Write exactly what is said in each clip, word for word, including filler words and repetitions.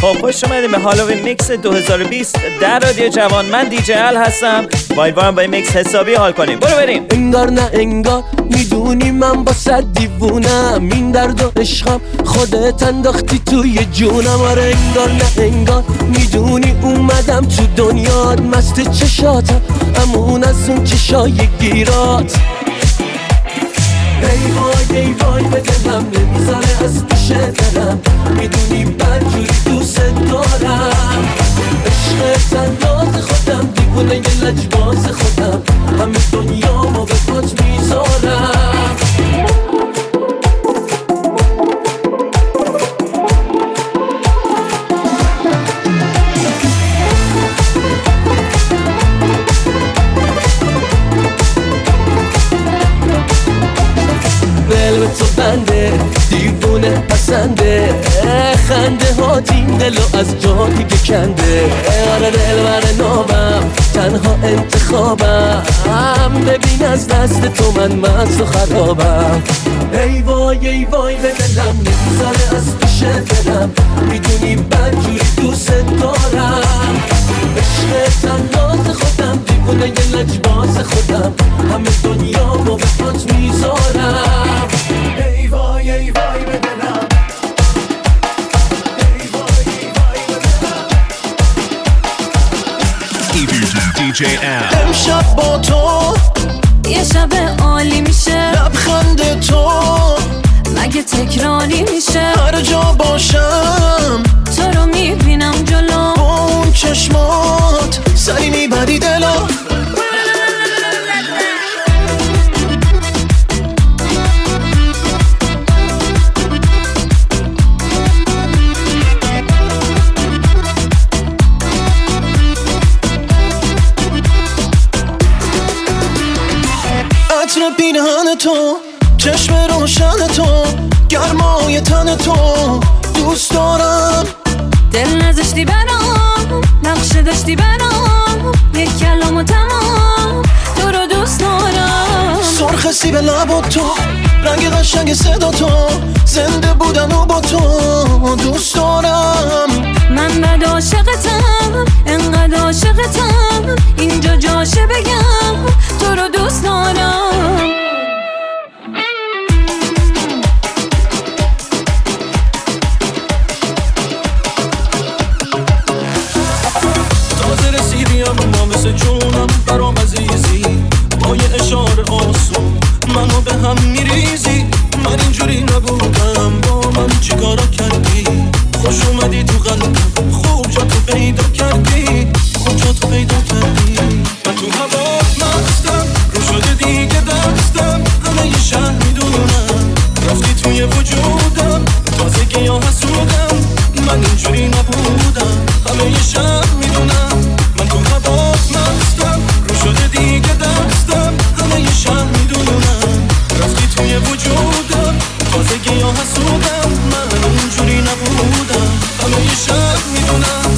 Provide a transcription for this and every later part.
خب خوش اومدیم به هالووین میکس دو هزار و بیست در رادیو جوان. من دی جی ال هستم، امیدوارم با این میکس حسابی حال کنیم. برو بریم. انگار نه انگار میدونی من با صد دیوونم، این درد و عشقم خودت انداختی توی جونم. آره انگار نه انگار میدونی اومدم تو دنیات، مست چشاتم امون از اون چشای گیرات. ای وای ای وای به دلم نمیذاره از پیش دلم، میدونی بدجوری دوست دارم. عشق تنات خودم دیوونه یه لجباز خودم، همه دنیا ما به پات میذارم. دل به تو بنده دیوونه پسنده، خنده ها این دلو از جا دیگه کنده. آره دل بر نابم تنها انتخابم، ببین از دست تو من مست و خرابم. ای وای ای وای به دلم نمیذاره از پیش دلم، میدونی بدجوری دوست دارم. عشق تنات خودم دیوونه یه لجباز خودم، همه دنیا با به پات میذارم. ای وای ای وای به دلم، ای وای ای وای به دلم. دی جی ال امشب با تو یه شب عالی میشه، لبخند تو مگه تکراری میشه. هر جا باشم تو رو میبینم جلو، با اون چشمات سری میبری دلو. عطر پینهن تو، چشم روشن تو، گرمای تن تو دوست دارم. دل نذاشتی برام، نقشه داشتی برام، یک کلام و تمام تو رو دوست دارم. سرخ سیب لب تو، رنگ قشنگ صدا تو، زنده بودن و با تو دوست دارم. من بد عاشقتم، انقدر عاشقتم، اینجا جاشه بگم تو رو دوست دارم. تازه رسیدیم ما مثل جونم برام عزیزی، با یه اشاره آسون منو به هم میریزی. من اینجوری نبودم، با من چیکارا کردی؟ خوش اومدی تو قلبم، خوب جا تو پیدا کردی، خوب جا تو پیدا کردی. من تو هوات مستم، رو شده دیگه دستم، همه یه شهر میدونم رفتی توی وجودم. تازگی ها حسودم، من اینجوری نبودم، همه یه شهر میدونم. من تو هوات مستم، رو شده دیگه دستم، همه یه شهر میدونم رفتی توی وجودم. تازگی ها حسودم، من اینجوری نبودم، همه یه شهر میدونم.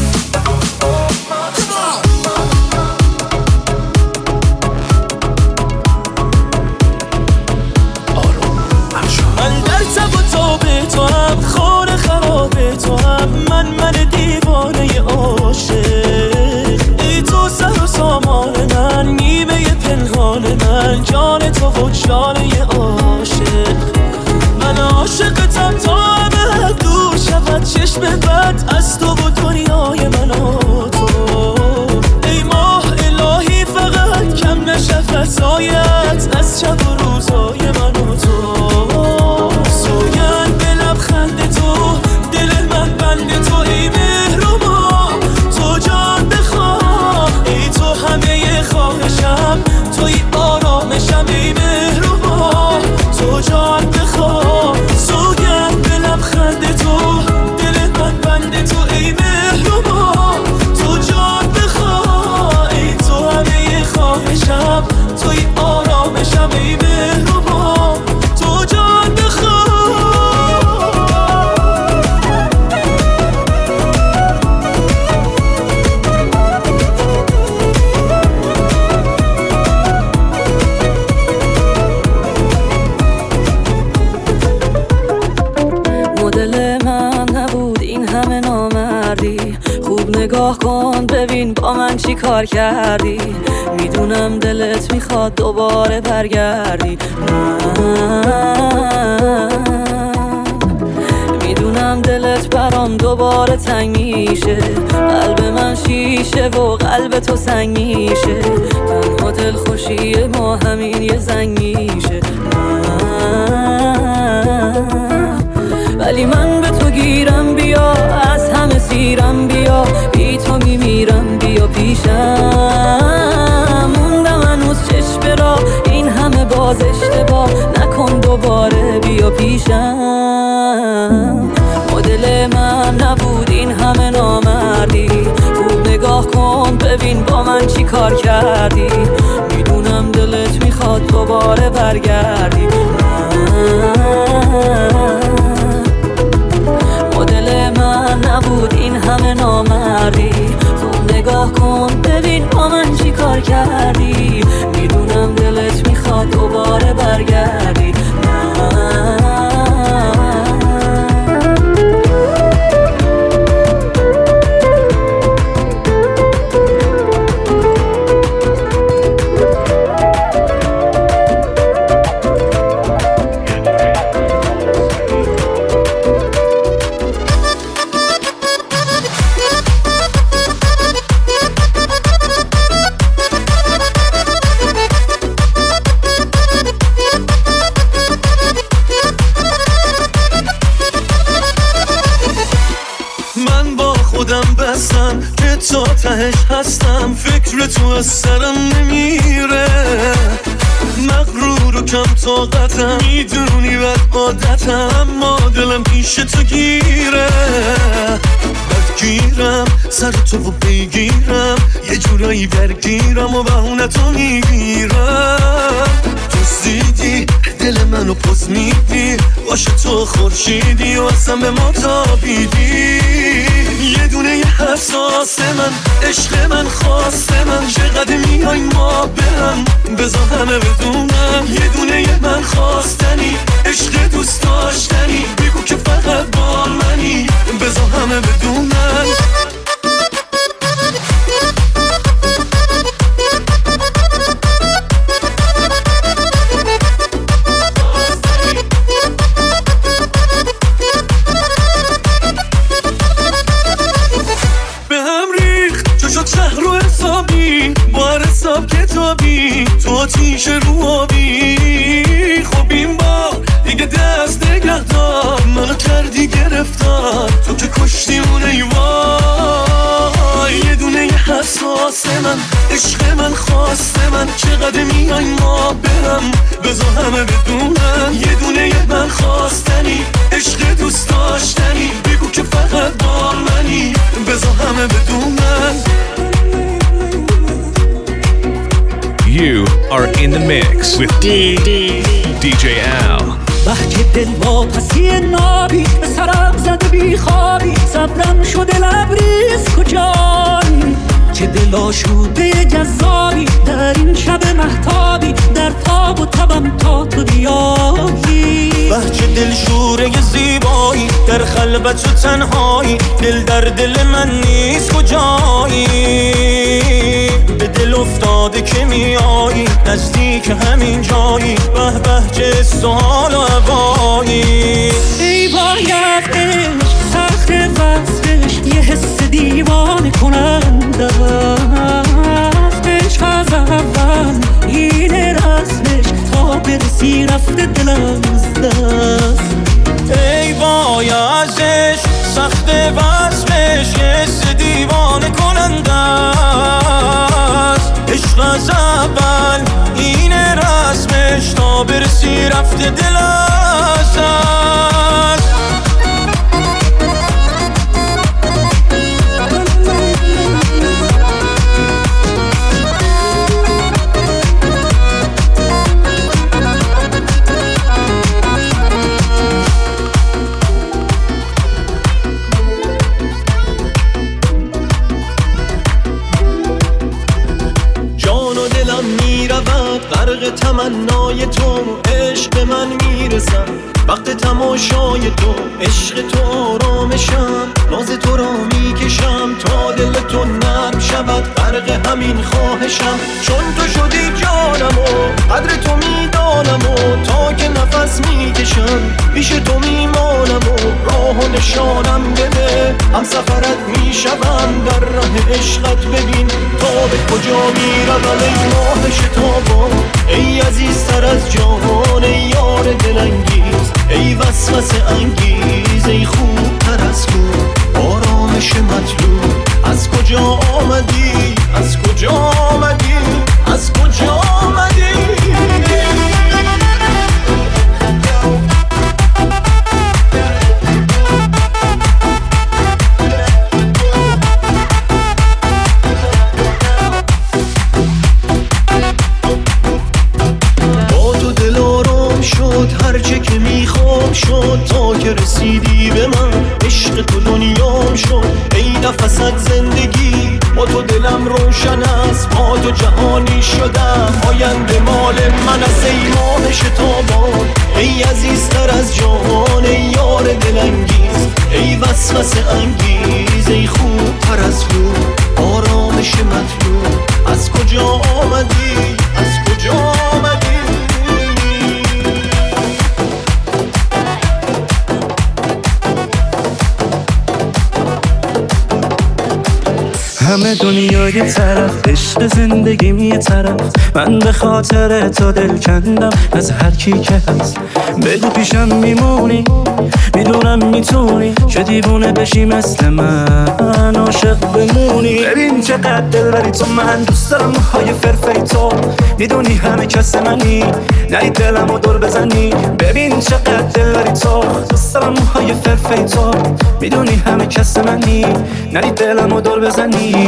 من در تب و تاب تو هم، خور خراب تو هم، من من دیوانه عاشق نگاه کن ببین با من چی کار کردی. میدونم دلت میخواد دوباره برگردی. میدونم دلت برام دوباره تنگ میشه. قلب من شیشه و قلب تو سنگ میشه. تنها دل خوشی ما همین یه زنگ میشه. ولی من به تو گیرم بیا، از همه سیرم بیا، بی تو میمیرم بیا پیشم. موندم هنوز چشم را این همه باز اشتباه نکن دوباره بیا پیشم. مدل من نبود این همه نامردی. خوب نگاه کن ببین با من چی کار کردی. میدونم دلت میخواد دوباره برگردی. مدل من نبود این همه نامردی. خوب نگاه کن ببین با من چی کار کردی. میدونم دلت میخواد دوباره برگردی. تا تهش هستم فکر تو از سرم نمیره. مغرور و کم طاقتم میدونی بد عادتم اما دلم پیش تو گیره. بدگیرم سر تو و بگیرم یه جورایی درگیرم و بهونه تو میگیرم. تو زیدی دل منو پس میدی باشه تو خورشیدی و اصلا به ما تابیدی. یه دونه یه حساس من عشق من خواست من چقدر میای ما برم بذار همه بدونم. یه دونه یه من خواستنی عشق دوست داشتنی بگو که فقط با منی بذار همه بدونم. تو آتیش رو آبی خب این بار دیگه دست نگه دار منو کردی گرفتار تو که کشتی اون ایوای. یه دونه یه حساس من عشق من خواست من چقدر میای ما برم بذار همه بدونم. یه دونه یه من خواستنی عشق دوست داشتنی بگو که فقط با منی بذار همه بدونم. You are in the mix with D J Al. بحچه دل واپسی نابی به سرم زده بی خوابی صبرم شده لبریز کجایی. چه دل آشوده جذابی در این شب مهتابی در تاب و تبم تا تو بیایی. بحچه دل شوره زیبایی در خلوت و تنهایی دل در دل من نیست کجایی. به دل افتاده که میایی نزدیک همین جایی به بهجه سوال و عبایی. ای باید عشق سخت وصفش یه حس دیوانه کننده است. عشق از اول اینه رسمش تا برسی رفته دلم از دست. ای وای از عشق سخت وصفش یه حس دیوانه کننده است. عشق از اول اینه رسمش تا برسی رفته دل از دست. غرق تمنای تو عشق من میرسم وقت تماشای تو عشق تو آرامشم ناز تو را میکشم تا دل غرق همین خواهشم، چون تو شدی جانم و قدر تو میدانم و تا که نفس میکشم پیش تو میمانم و راه و نشانم بده، هم سفرت میشم در راه عشقت. ببین تا به کجا میروم ای ماه شتابان، ای عزیزتر از جهان، ای یار دلانگیز، ای وسوسه انگیز، ای خوبتر از تو آرامش مطلوب. از کجا آمدی، از کجا آمدی، از کجا آمدی؟ هرچه که میخوام شد تا که رسیدی به من، عشق تو دنیام شد. ای نفست زندگی با تو دلم روشن است، با تو جهانی شدم، آینده مال من است. ای ماه شتابان، ای عزیزتر از جهان، ای یار دلانگیز، ای وسوسه انگیز، ای خوبتر از تو آرامش مطلوب. از کجا آمدی، از کجا آمدی؟ همه دنیا یه طرف، عشق زندگیم یه طرف، من به خاطر تو دل کندم از هر کی که هست. بگو پیشم میمونی، میدونم میتونی که دیوونه بشی مثل من، عاشق بمونی. ببین چقدر دل بری تو، من دوست دارم موهای فرفری تو، میدونی همه کس منی، نری دلمو دور بزنی. ببین چقدر دل بری تو، دوست دارم موهای فرفری تو، میدونی همه کس منی، نری دلمو دور بزنی.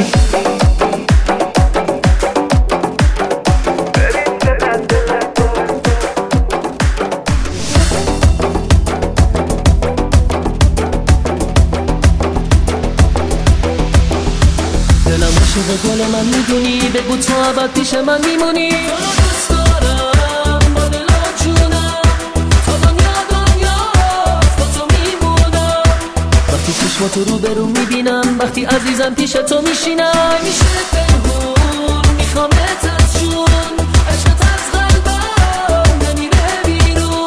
به گل من میدونی، بگو تو ابد پیش من میمونی. تو رو دوست دارم با دل و جونم، تا دنیا دنیا با تو میمونم. وقتی چشم تو رو برو میبینم، وقتی عزیزم پیش تو میشینم، میشه پنهون میخوامت از جون، عشقت از قلبم نمیره بیرون.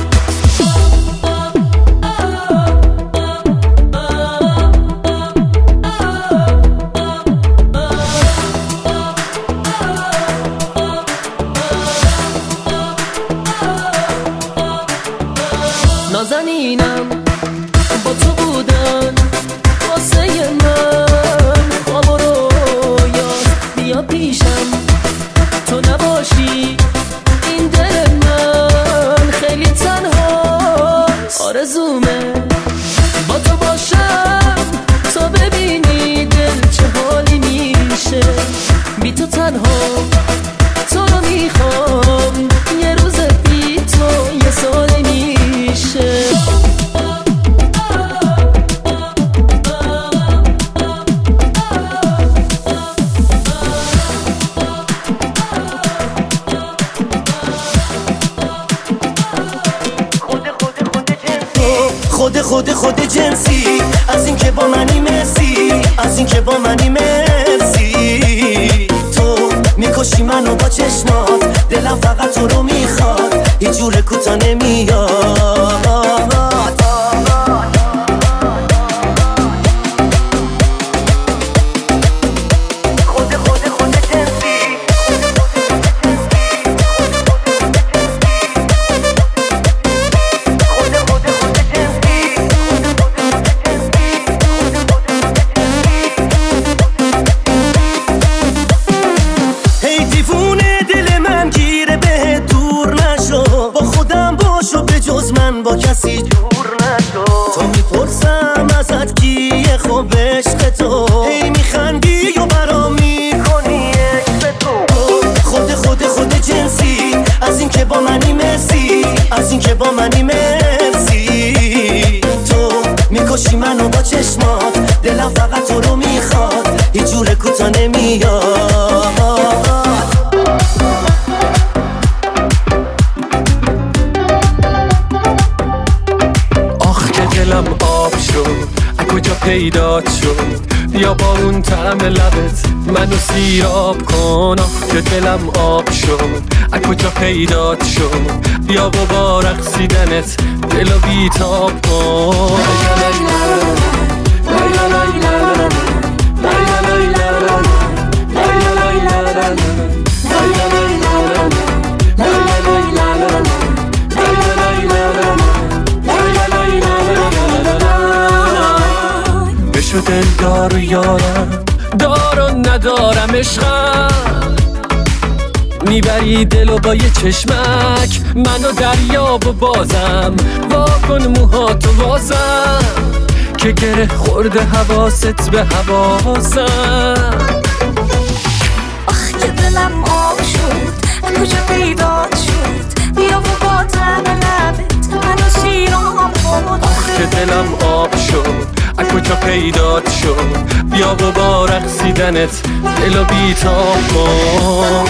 نازنینم با تو بودن واسه من، خواب و رویات بیا پیشم، تو نباشی این دل من خیلی تنها. آرزومه با تو باشم، تا ببینی دل چه حالی میشه بی تو تنها. تو رو میخوام یه روز بی تو یه ساله میشه. خود خود خود جنسی، از این که با منی مرسی، از این که با منی مرسی. تو میکشی منو با چشمات، دلم فقط تو رو میخواد، هیچ جور کوتا نمیاد. با کسی جور نشو، تو میپرسم ازت کیه خوب عشق تو، هی میخندی و برام میکنی عشق تو. خود خود خود جنسی، از این که با منی مرسی، از این که با منی مرسی. تو میکشی منو با چشمات، دلم فقط تو رو میخواد، هیچ جور کوتا نمیاد. دلم آب شد، از کجا پیدات شد، بیا با اون طعم لبت منو سیراب کن، آخ که دلم آب شد از کجا پیدات شد، بیا و با رقصیدنت دلو بیتاب کن. بشو دلدار و یارم، دار و ندارم عشقم، میبری دلو با یه چشمک منو دریاب و بازم، واکن موهاتو واسم که گره خورده حواست به حواسم. آخ که دلم آب شد کجا پیدات شد، بیا و با طعم لبت منو سیراب کن. آخ که دلم آب شد از کجا پیدات شد، بیا و با رقصیدنت دلو بیتاب کن.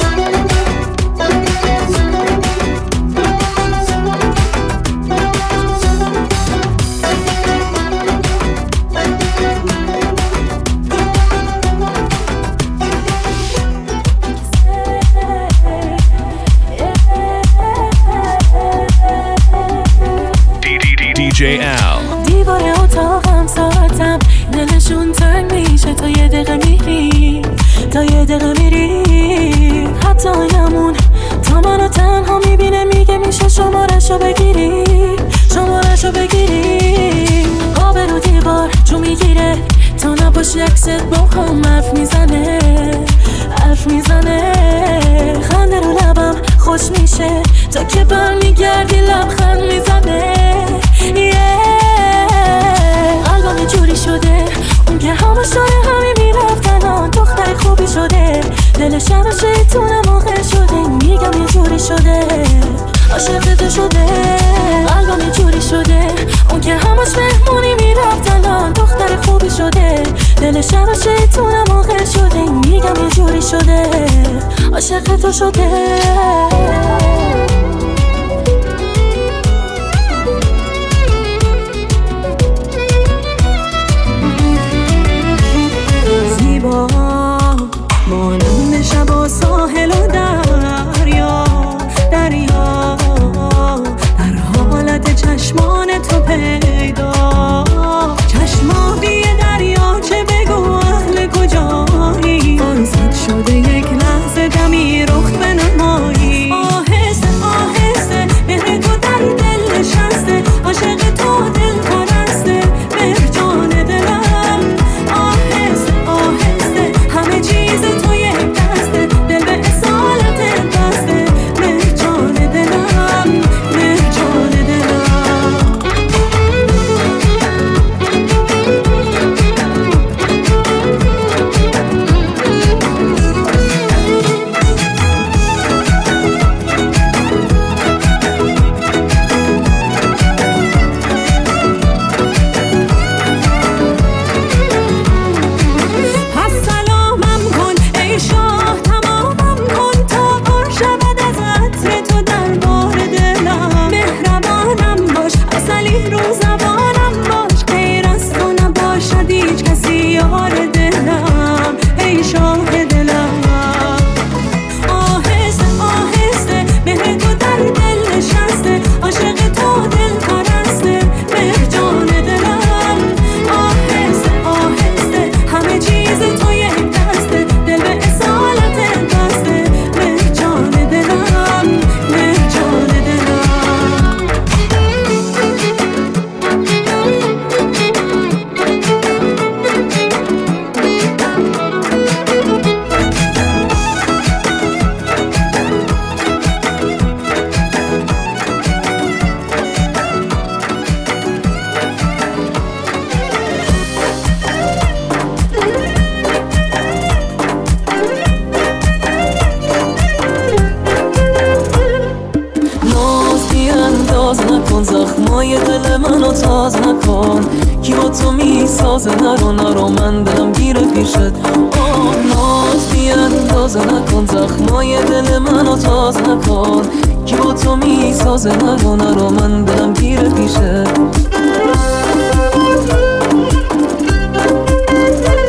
دی جی Al. دیوار اتاقم ساعتم دلشون تنگ میشه، تا یه دقیقه میری تا یه دقیقه میری، حتی یمون تا منو تنها میبینه میگه میشه شمارشو بگیری شمارشو بگیری. آب رو دیوار جو میگیره تا نباشی عکست با هم حرف میزنه حرف میزنه. خنده رو لبم خوش میشه تا که برمیگردی لبخند میزنه. قلبم یه جوری شده اون که همه شاره همه میرفتن آن دختر خوبی شده، دلش هم شیطونه موقع شده، میگم یه جوری شده عاشق تو شده. قلبم یه جوری شده اون که همش مهمونی میرفتن آن دختر خوبی شده، دلش هم شیطونه موقع شده، میگم یه جوری شده عاشق تو شده. زیبا مانند شب و ساحل و دریا دریا، در حالت چشمان تو پیدا، چشمابی دریا چه بگو اهل کجایی، فرصت شده یک لحظه دمی رخ بنمایی. آهسته آهسته مهر تو در دل نشسته، عاشق تو دل پرسته مهر جان دلم. آهسته آهسته همه چیز تو یک دسته، دل به اصالت بسته مهر جان دلم مهر جان دلم. زخمای دل منو تاز نکن، کی با تو میسازه نرو نرو من دلم گیره پیشت. آه ناز بیاندازه نکن، زخمای دل منو تاز نکن، کی با تو میسازه نرو نرو من دلم گیره پیشت.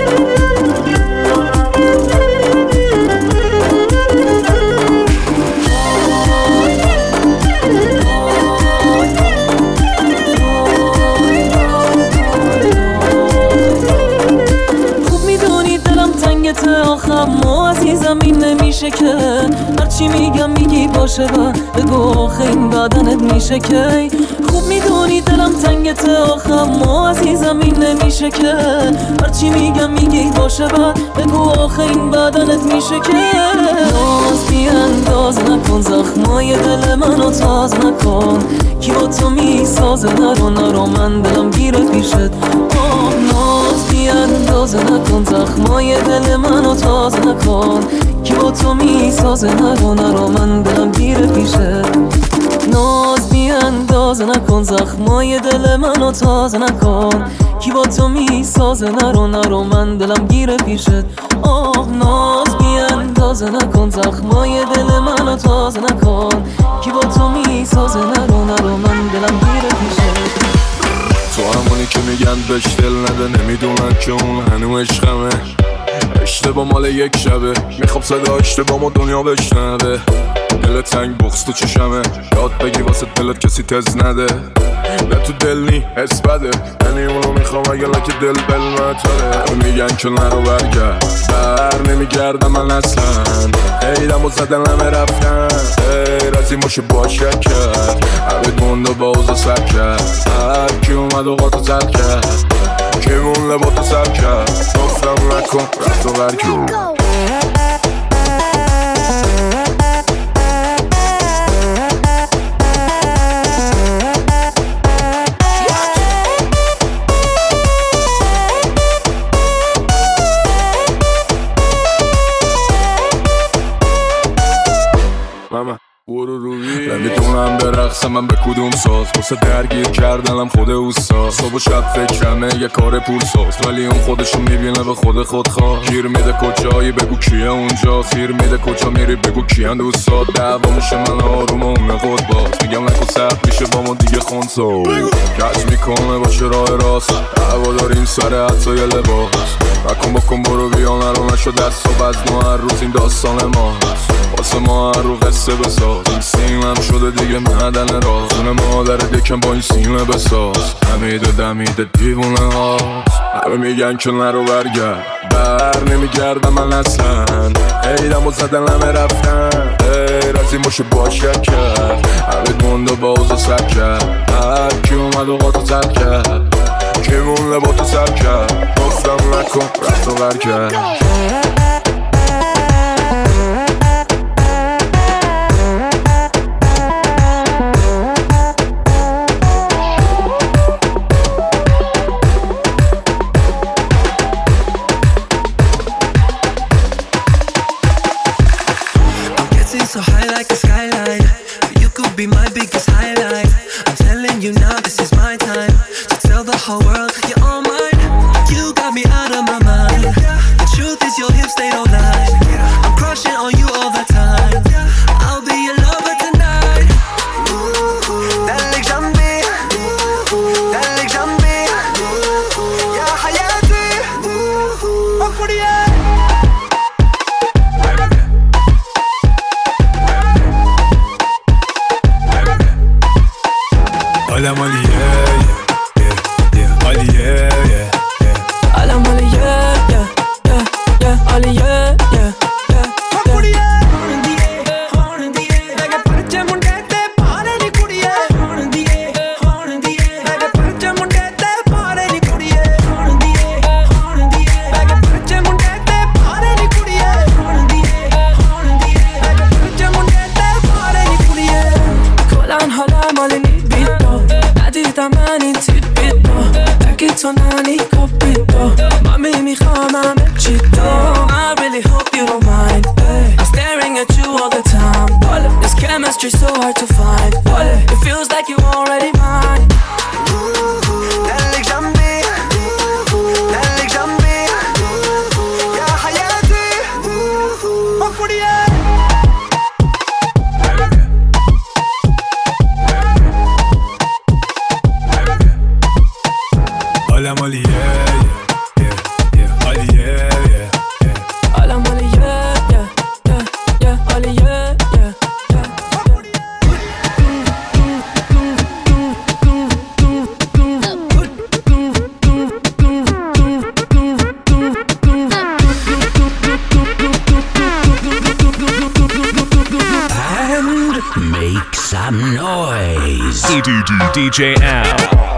که هرچی میگم میگی باشه و بگو آخه این بدنت میشه که خوب میدونی دلم تنگته آخه ما عزیزم این نمیشه که هرچی میگم میگی باشه و بگو آخه این بدنت میشه که ناز بیانداز نکن زخمای دل منو تاز نکن کی با تو میسازه نرو نرو من دلم گیره پیشت آه ناز بیانداز نکن زخمای دل منو تاز نکن کی با تو میسازه نرو نرو من دلم گیره پیشت ناز بیانداز نکن زخمای دل منو تاز نکن کی با تو میسازه نرو نرو من دلم گیره پیشت آه ناز بیانداز نکن زخمای دل منو تاز نکن کی با تو میسازه نرو نرو من دلم گیره پیشت تو همونی که میگن بهش دل نده نمیدونن که اون هنو عشقمه اشتباه مال یک شبه میخواب صدا اشتباه ما دنیا بشنوه دل تنگ بغض تو چشمه یاد بگی واسه دلت کسی تز نده نه تو دل نی حس بده یعنی اونو میخوام اگه لکه دل بلمتره میگن که نرو برگرد بر نمیگردم من اصلا ایدم و زدن همه رفتن غیر از این باشه باشه کرد همه گنده با اوزا سر کرد هر کی اومد و قاطو زد کرد که مون لباتو سر کرد گفتم نکن رفت و برکن نمیتونم برقصم من به کدوم ساز واسه درگیر کردنم خود اوستا صبح و شب فکرمه یه کار پولساز ولی اون خودشو میبینه به خود خودخواه گیر میده کجایی بگو کیه اونجا سیر میده کجا میری بگو کیه دوستات دعوا میشه من آروم اونه خود باز میگم نکن سخت میشه با ما دیگه خونسا کج میکنه باشه راه راست دعوا داریم سر حتی یه لباس نکن بکن برو بیا نرو نشو دست و بز ما هر روز این داستان ماست واسه ما هر رو قصه بساز این سیمم شده دیگه معدن راز اون مادر دکم با این سیمه بساز همیده دمیده دیوونه هاست همه میگن که نرو برگرد بر نمیگردم من اصلا ایدم و زدن همه رفتن غیر از این باشه باشه کرد همه گنده با اوزا سر کرد هر کی اومد و قاطو زد کرد که مون لباتو سر کرد گفتم نکن رفت و برگرد So high like a skyline, you could be my biggest highlight. I'm telling you now, this is my time to tell the whole world you're all mine. You got me out of my mind. The truth is your hips, they don't lie. I'm crushing on you all the time. I'll be your lover tonight. دلك جنبي دلك جنبي يا حياتي أخريا Alla mali yeah yeah yeah Alla yeah yeah yeah Alla mali yeah yeah yeah yeah Alla yeah yeah yeah ਕੁੜੀਏ ਹੁਣ ਦੀਏ ਹੁਣ ਦੀਏ ਮੈਂ ਪਰਚੇ ਮੁੰਡੇ ਤੇ ਪਾਰੇ ਨੀ ਕੁੜੀਏ ਹੁਣ ਦੀਏ ਹੁਣ ਦੀਏ ਮੈਂ ਪਰਚੇ ਮੁੰਡੇ ਤੇ ਪਾਰੇ ਨੀ ਕੁੜੀਏ ਹੁਣ ਦੀਏ ਹੁਣ ਦੀਏ ਮੈਂ ਪਰਚੇ ਮੁੰਡੇ ਤੇ ਪਾਰੇ ਨੀ ਕੁੜੀਏ ਹੁਣ ਦੀਏ ਹੁਣ ਦੀਏ ਮੈਂ ਪਰਚੇ ਮੁੰਡੇ ਤੇ ਪਾਰੇ ਨੀ ਕੁੜੀਏ کلن حالم حال نیبیدو ندیدم من این تیپ بیدو بگی تو ننی کپ بیدو من میمیخوام همه چی دو I really hope you don't mind I'm staring at you all the time This chemistry so hard to find It feels like you already mine دلك جنبي دلك جنبي يا حياتي أخريا Alla mali yeah yeah yeah Alla yeah yeah yeah Alla mali yeah yeah yeah yeah Alla yeah yeah yeah D J Al.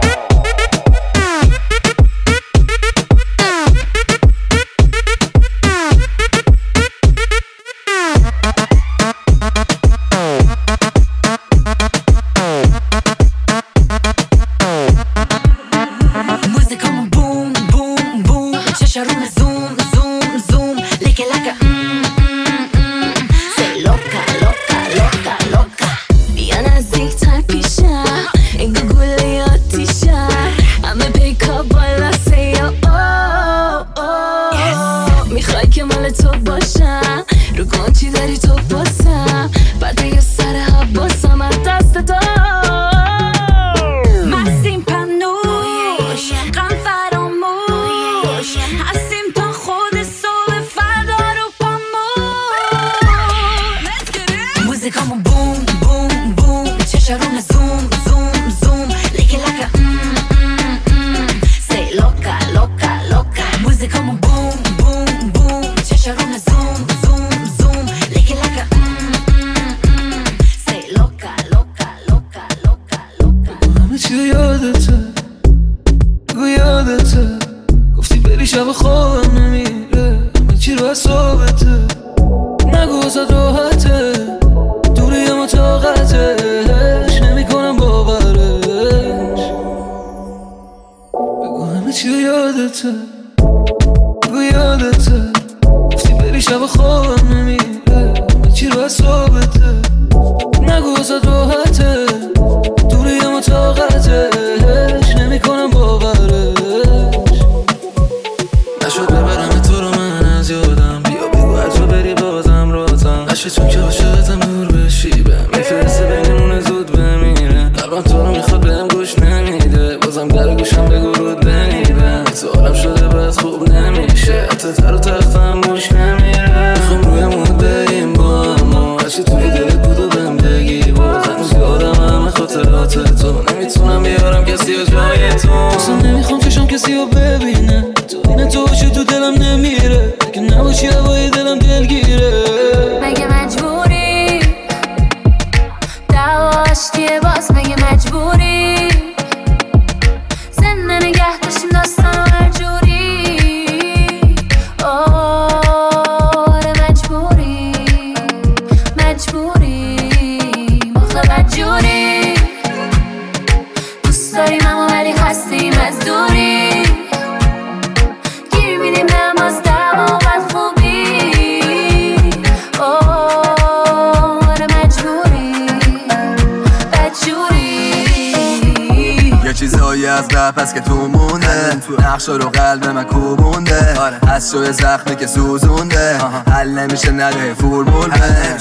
پس که تو مونده نقشا رو قلب من کوبونده از شوی زخمی که سوزونده حل نمیشه نده فرمول بش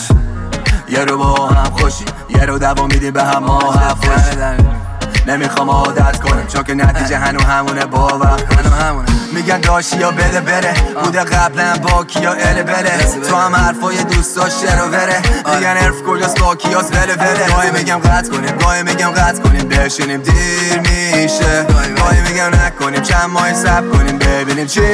یه رو با هم خوشی یه رو دوا میدیم به هم ما حفوش نمیخوام عادت کنم چون که نتیجه هنو همونه با وقت همونه میگن داشتی یا بده بره بوده قبلا با کیا اله بله تو هم حرفای دوست داشته رو بره میگن حرف کجاست با کیاس بله بله گاهی میگم قطع کنیم گاهی میگم قطع کنیم بشینیم دیر میشه گاهی میگم نکنیم چند ماهی صبر کنیم ببینیم چی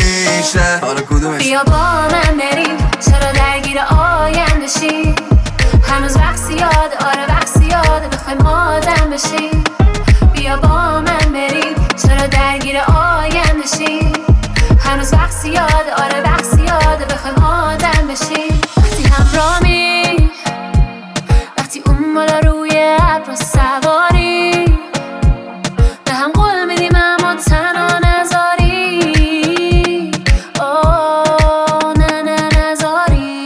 میشه حالا کدومش بیا با من بریم چرا درگیر آینده شی هنوز وقت زیاده آره وقت زیاده بخوایم آدم بشیم بیا با من بریم چرا درگیر آینده شی هنوز وقت زیاده آره وقت زیاده بخوایم آدم بشیم وقتی همراهی وقتی اون بالا روی ابر سواری به هم قول میدیم اما تنها نذاری اوه نه نه نذاری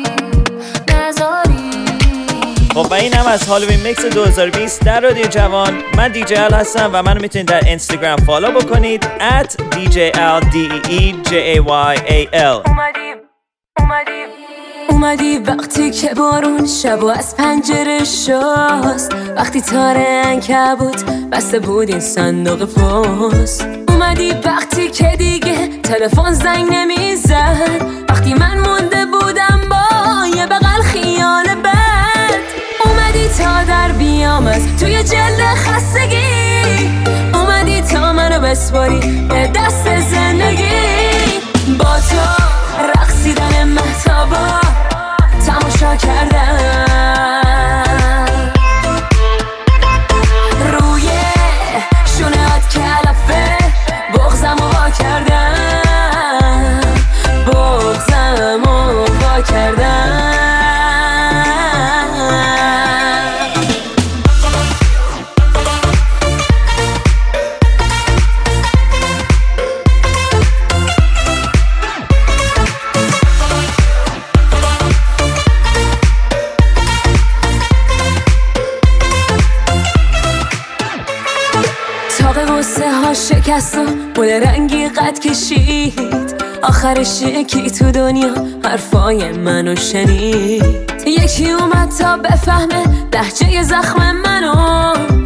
نذاری خب و این هم از هالووین میکس دو هزار و بیست در رادیو جوان. من دی جی ال هستم و منو میتونید در اینستاگرام فالو بکنید ات دی جی ال دی ای جی ای وای ای ال. اومدی اومدی اومدی وقتی که بارون شب و از پنجره شاست وقتی تاره عنکبوت بسته بود این صندوق پست اومدی وقتی که دیگه تلفن زنگ نمیزد وقتی من مونده بودم با یه بغل خیال بد اومدی تا در بیام از توی جلد خستگی اومدی تا منو بسپاری به دست زندگی با تو رقصیدن مهتابا تماشا کردم تاق غصه ها شکست و گل رنگی قد کشید، آخرش یکی تو دنیا حرفای منو شنید. یکی اومد تا بفهمه لهجه زخم منو،